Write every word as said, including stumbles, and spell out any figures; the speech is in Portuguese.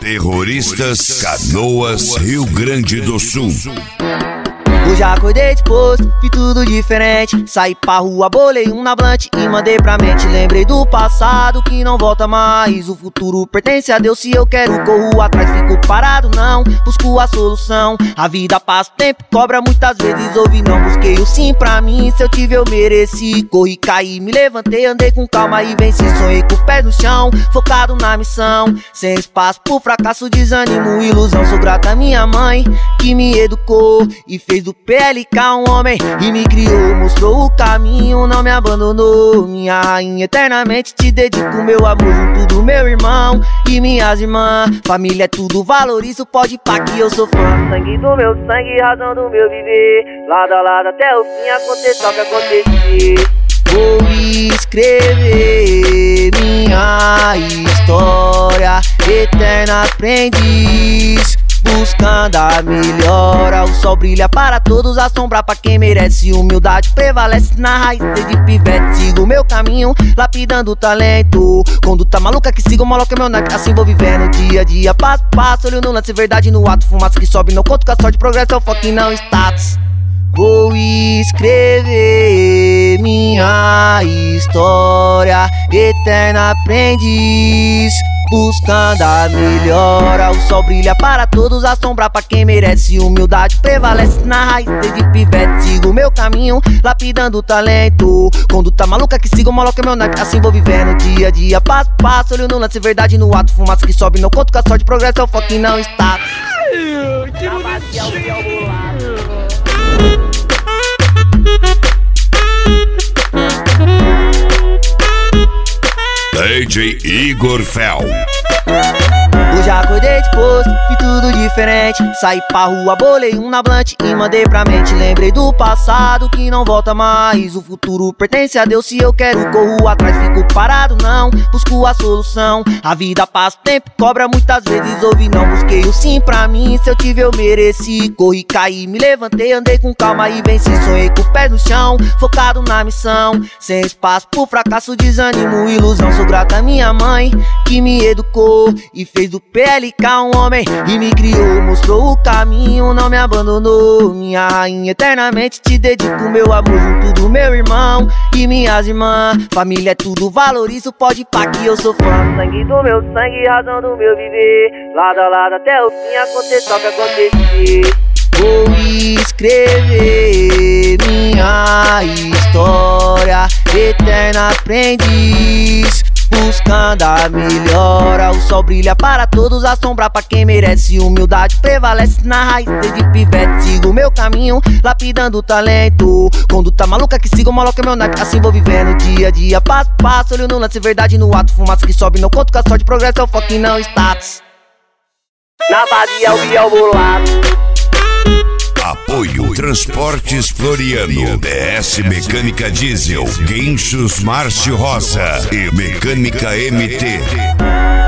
Terroristas Canoas, Rio Grande do Sul. Hoje acordei disposto, vi tudo diferente. Saí pra rua, bolei um na blunt e mandei pra mente. Lembrei do passado que não volta mais. O futuro pertence a Deus, se eu quero corro atrás. Fico parado não, busco a solução. A vida passa o tempo, cobra muitas vezes. Ouvi não, busquei o sim pra mim. Se eu tive eu mereci. Corri, caí, me levantei, andei com calma e venci. Sonhei com o pé no chão, focado na missão. Sem espaço pro fracasso, desânimo, ilusão. Sou grato à minha mãe, que me educou e fez do P L K um homem e me criou, mostrou o caminho, não me abandonou. Minha rainha, eternamente te dedico meu amor junto do meu irmão e minhas irmãs. Família é tudo, valorizo, pode pá que eu sou fã. Sangue do meu sangue, razão do meu viver. Lado a lado até o fim, aconteça o que acontecer. Vou escrever minha história, eterna aprendiz, buscando a melhora. O sol brilha para todos, a sombra pra quem merece. Humildade prevalece na raiz desde pivete. Sigo meu caminho, lapidando o talento. Conduta maluca que sigo, maloca é meu neck. Assim vou vivendo dia a dia, passo a passo. Olho no lance, verdade no ato. Fumaça que sobe, não conto com a sorte. Progresso é o foco e não status. Vou escrever minha história, eterna aprendiz, buscando a melhora. O sol brilha para todos, a sombra pra quem merece. Humildade prevalece na raiz desde pivete. Sigo meu caminho, lapidando o talento. Conduta maluca que sigo, maloca é meu neck. Assim vou vivendo dia a dia, passo a passo. Olho no lance, verdade no ato. Fumaça que sobe, não conto com a sorte. Progresso é o foco e não status. Que bonitinho. D J Igor Fel. Hoje acordei disposto, vi tudo diferente. Saí pra rua, bolei um na blunt e mandei pra mente. Lembrei do passado que não volta mais. O futuro pertence a Deus, se eu quero corro atrás. Fico parado não, busco a solução. A vida passa o tempo, cobra muitas vezes. Ouvi não, busquei o sim pra mim. Se eu tive eu mereci. Corri, caí, me levantei, andei com calma e venci. Sonhei com o pé no chão, focado na missão. Sem espaço pro fracasso, desânimo, ilusão. Sou grato à minha mãe, que me educou e fez do P L K um homem e me criou, mostrou o caminho, não me abandonou. Minha rainha, eternamente te dedico meu amor junto do meu irmão e minhas irmãs. Família é tudo, valorizo, pode pá que eu sou fã. Sangue do meu sangue, razão do meu viver. Lado a lado até o fim, aconteça o que acontecer. Vou escrever minha história, eterna aprendiz, buscando a melhora. O sol brilha para todos, a sombra pra quem merece. Humildade prevalece na raiz desde pivete. Sigo meu caminho, lapidando o talento. Conduta maluca que sigo, maloca é meu neck. Assim vou vivendo dia a dia, passo a passo. Olho no lance, verdade no ato. Fumaça que sobe, não conto com a sorte. Progresso é o foco e não status. Na base é o Biel bolado. Apoio Transportes Floriano, D S Mecânica Diesel, Guinchos Márcio Rosa e Mecânica M T.